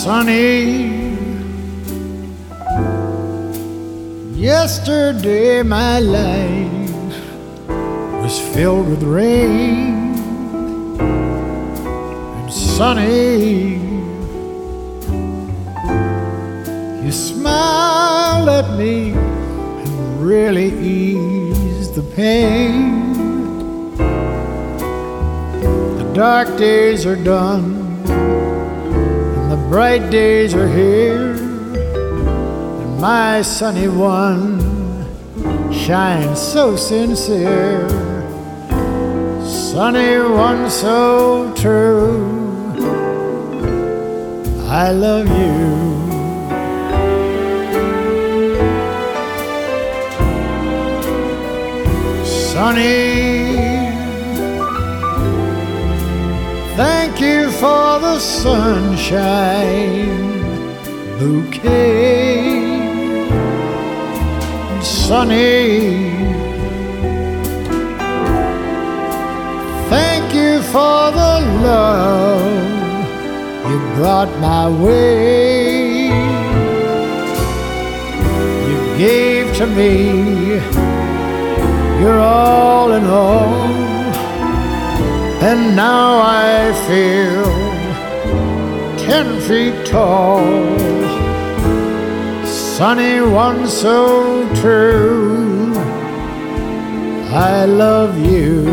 sunny. Yesterday my life was filled with rain and sunny. You smiled at me and really eased the pain. The dark days are done and the bright days are here, and my sunny one shines so sincere. Sunny one so true, I love you. Sunny, thank you for the sunshine bouquet. Sunny, thank you for the love you brought my way. You gave to me your all in all, and now I feel 10 feet tall. Sunny one so true, I love you.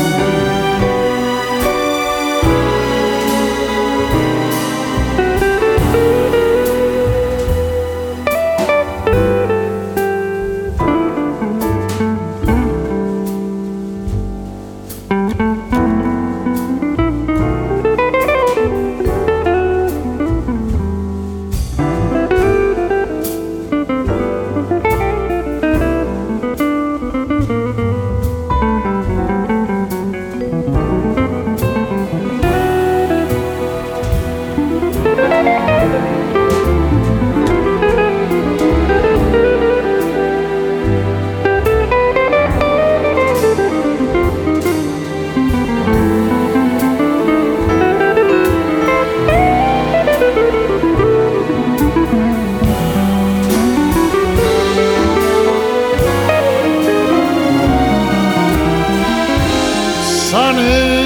Sunny,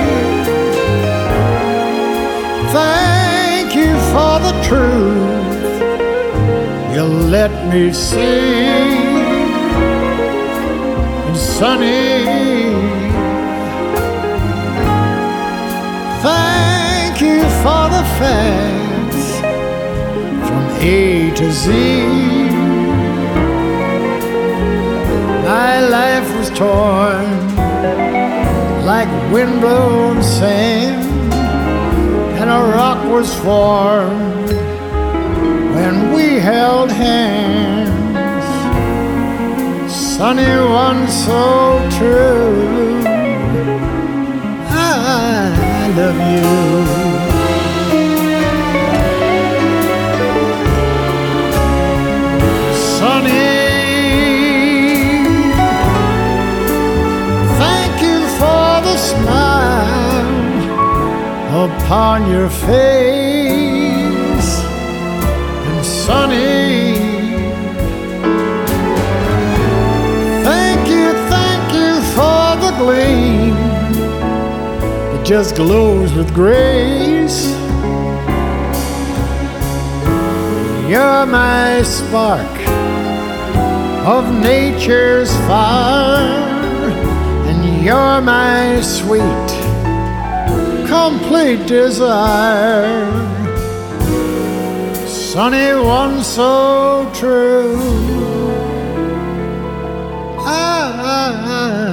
thank you for the truth you let me see. And sunny, thank you for the facts from A to Z. My life was torn like windblown sand, and a rock was formed when we held hands. Sunny one so true, I love you. Sunny, smile upon your face. And sunny, thank you for the gleam that just glows with grace. You're my spark of nature's fire, you're my sweet, complete desire. Sunny one so true, I